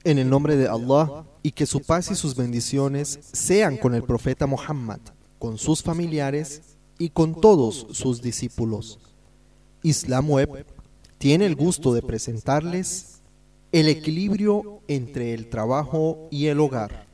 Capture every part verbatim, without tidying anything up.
En el nombre de Allah, y que su paz y sus bendiciones sean con el profeta Muhammad, con sus familiares y con todos sus discípulos. Islam Web tiene el gusto de presentarles el equilibrio entre el trabajo y el hogar.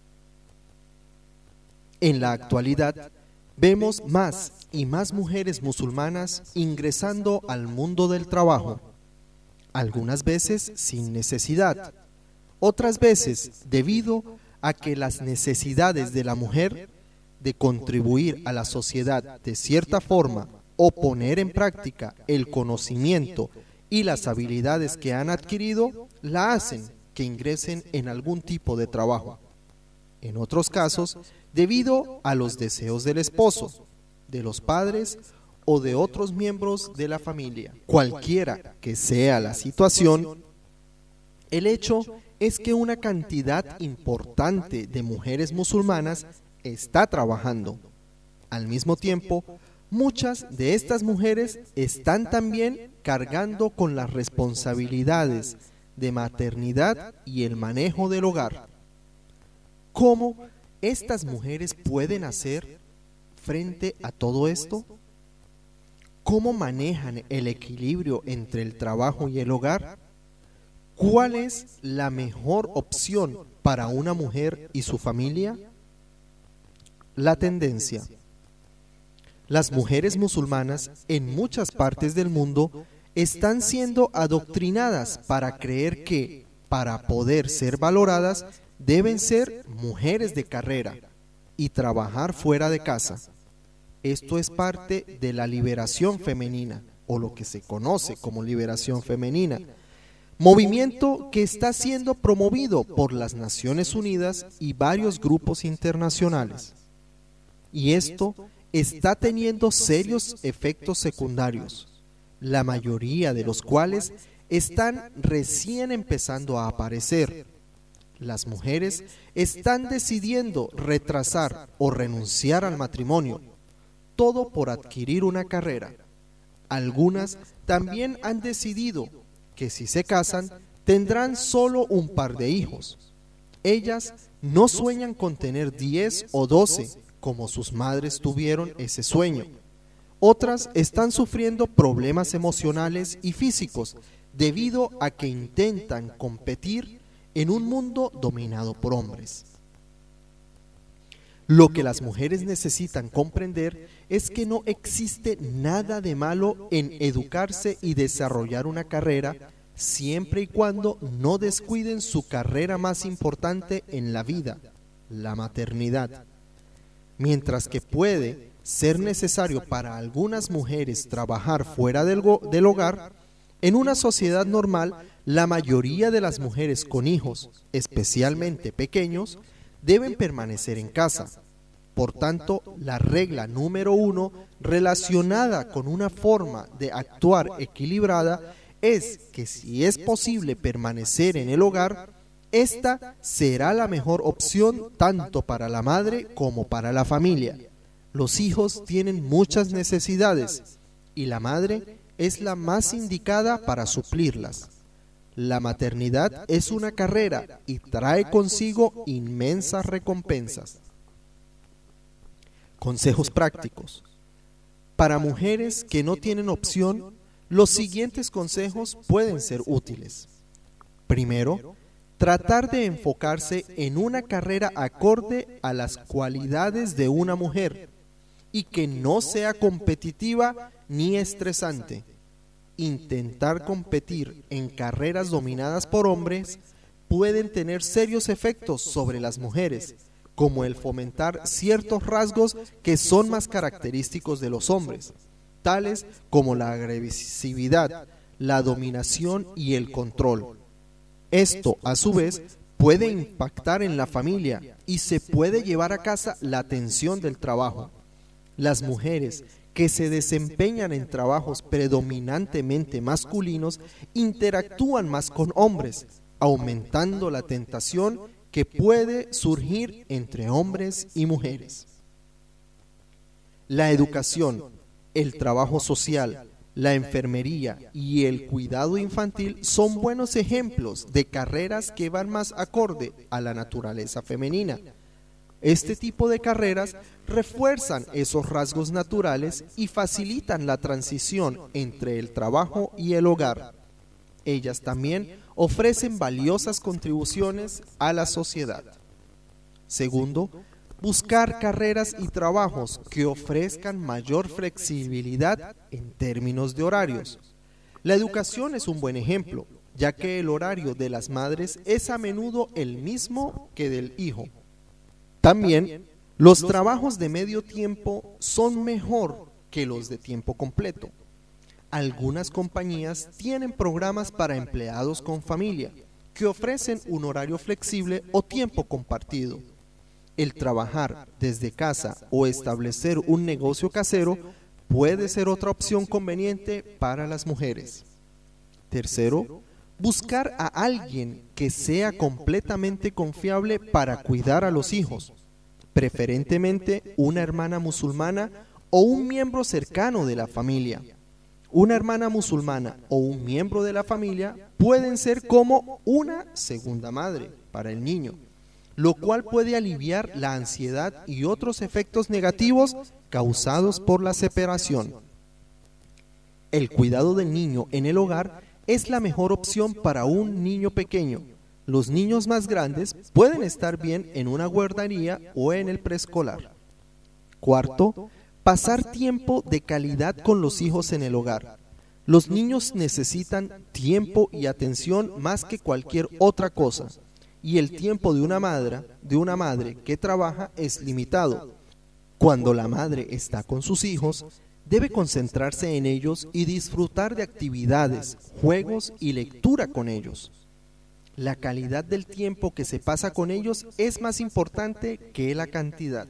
En la actualidad, vemos más y más mujeres musulmanas ingresando al mundo del trabajo, algunas veces sin necesidad, otras veces debido a que las necesidades de la mujer de contribuir a la sociedad de cierta forma o poner en práctica el conocimiento y las habilidades que han adquirido la hacen que ingresen en algún tipo de trabajo. En otros casos, debido a los deseos del esposo, de los padres o de otros miembros de la familia. Cualquiera que sea la situación, el hecho es que una cantidad importante de mujeres musulmanas está trabajando. Al mismo tiempo, muchas de estas mujeres están también cargando con las responsabilidades de maternidad y el manejo del hogar. ¿Cómo estas mujeres pueden hacer frente a todo esto? ¿Cómo manejan el equilibrio entre el trabajo y el hogar? ¿Cuál es la mejor opción para una mujer y su familia? La tendencia. Las mujeres musulmanas en muchas partes del mundo están siendo adoctrinadas para creer que, para poder ser valoradas, deben ser mujeres de carrera y trabajar fuera de casa. Esto es parte de la liberación femenina, o lo que se conoce como liberación femenina, movimiento que está siendo promovido por las Naciones Unidas y varios grupos internacionales. Y esto está teniendo serios efectos secundarios, la mayoría de los cuales están recién empezando a aparecer. Las mujeres están decidiendo retrasar o renunciar al matrimonio, todo por adquirir una carrera. Algunas también han decidido que si se casan, tendrán solo un par de hijos. Ellas no sueñan con tener diez o doce, como sus madres tuvieron ese sueño. Otras están sufriendo problemas emocionales y físicos debido a que intentan competir en un mundo dominado por hombres. Lo que las mujeres necesitan comprender es que no existe nada de malo en educarse y desarrollar una carrera siempre y cuando no descuiden su carrera más importante en la vida, la maternidad. Mientras que puede ser necesario para algunas mujeres trabajar fuera del, del hogar, en una sociedad normal, la mayoría de las mujeres con hijos, especialmente pequeños, deben permanecer en casa. Por tanto, la regla número uno relacionada con una forma de actuar equilibrada es que si es posible permanecer en el hogar, esta será la mejor opción tanto para la madre como para la familia. Los hijos tienen muchas necesidades y la madre es la más indicada para suplirlas. La maternidad es una carrera y trae consigo inmensas recompensas. Consejos prácticos. Para mujeres que no tienen opción, los siguientes consejos pueden ser útiles. Primero, tratar de enfocarse en una carrera acorde a las cualidades de una mujer y que no sea competitiva ni estresante. Intentar competir en carreras dominadas por hombres pueden tener serios efectos sobre las mujeres, como el fomentar ciertos rasgos que son más característicos de los hombres, tales como la agresividad, la dominación y el control. Esto, a su vez, puede impactar en la familia y se puede llevar a casa la tensión del trabajo. Las mujeres que se desempeñan en trabajos predominantemente masculinos interactúan más con hombres, aumentando la tentación que puede surgir entre hombres y mujeres. La educación, el trabajo social, La enfermería y el cuidado infantil son buenos ejemplos de carreras que van más acorde a la naturaleza femenina. Este tipo de carreras refuerzan esos rasgos naturales y facilitan la transición entre el trabajo y el hogar. Ellas también ofrecen valiosas contribuciones a la sociedad. Segundo, buscar carreras y trabajos que ofrezcan mayor flexibilidad en términos de horarios. La educación es un buen ejemplo, ya que el horario de las madres es a menudo el mismo que del hijo. También, los trabajos de medio tiempo son mejor que los de tiempo completo. Algunas compañías tienen programas para empleados con familia, que ofrecen un horario flexible o tiempo compartido. El trabajar desde casa o establecer un negocio casero puede ser otra opción conveniente para las mujeres. Tercero, buscar a alguien que sea completamente confiable para cuidar a los hijos, preferentemente una hermana musulmana o un miembro cercano de la familia. Una hermana musulmana o un miembro de la familia pueden ser como una segunda madre para el niño, lo cual puede aliviar la ansiedad y otros efectos negativos causados por la separación. El cuidado del niño en el hogar es la mejor opción para un niño pequeño. Los niños más grandes pueden estar bien en una guardería o en el preescolar. Cuarto, pasar tiempo de calidad con los hijos en el hogar. Los niños necesitan tiempo y atención más que cualquier otra cosa, y el tiempo de una madre, de una madre que trabaja es limitado. Cuando la madre está con sus hijos, debe concentrarse en ellos y disfrutar de actividades, juegos y lectura con ellos. La calidad del tiempo que se pasa con ellos es más importante que la cantidad.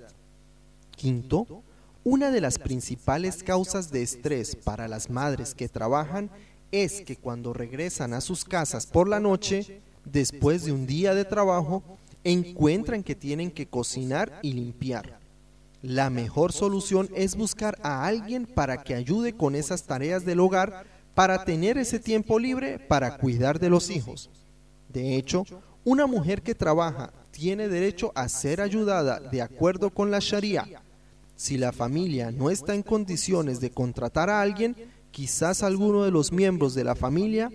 Quinto, una de las principales causas de estrés para las madres que trabajan es que cuando regresan a sus casas por la noche, después de un día de trabajo, encuentran que tienen que cocinar y limpiar. La mejor solución es buscar a alguien para que ayude con esas tareas del hogar para tener ese tiempo libre para cuidar de los hijos. De hecho, una mujer que trabaja tiene derecho a ser ayudada de acuerdo con la Sharia. Si la familia no está en condiciones de contratar a alguien, quizás alguno de los miembros de la familia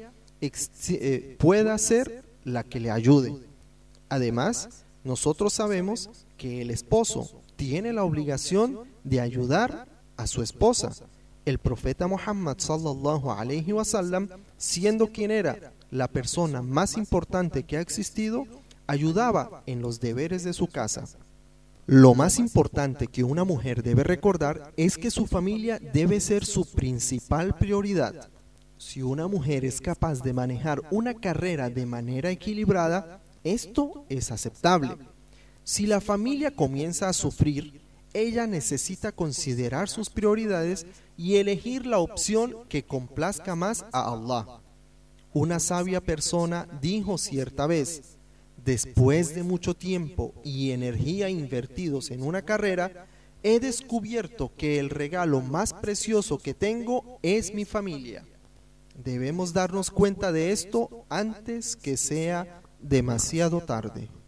eh, pueda ser la que le ayude. Además, nosotros sabemos que el esposo tiene la obligación de ayudar a su esposa. El profeta Muhammad sallallahu alaihi wasallam, siendo quien era la persona más importante que ha existido, ayudaba en los deberes de su casa. Lo más importante que una mujer debe recordar es que su familia debe ser su principal prioridad. Si una mujer es capaz de manejar una carrera de manera equilibrada, esto es aceptable. Si la familia comienza a sufrir, ella necesita considerar sus prioridades y elegir la opción que complazca más a Allah. Una sabia persona dijo cierta vez: después de mucho tiempo y energía invertidos en una carrera, he descubierto que el regalo más precioso que tengo es mi familia. Debemos darnos cuenta de esto antes que sea demasiado tarde.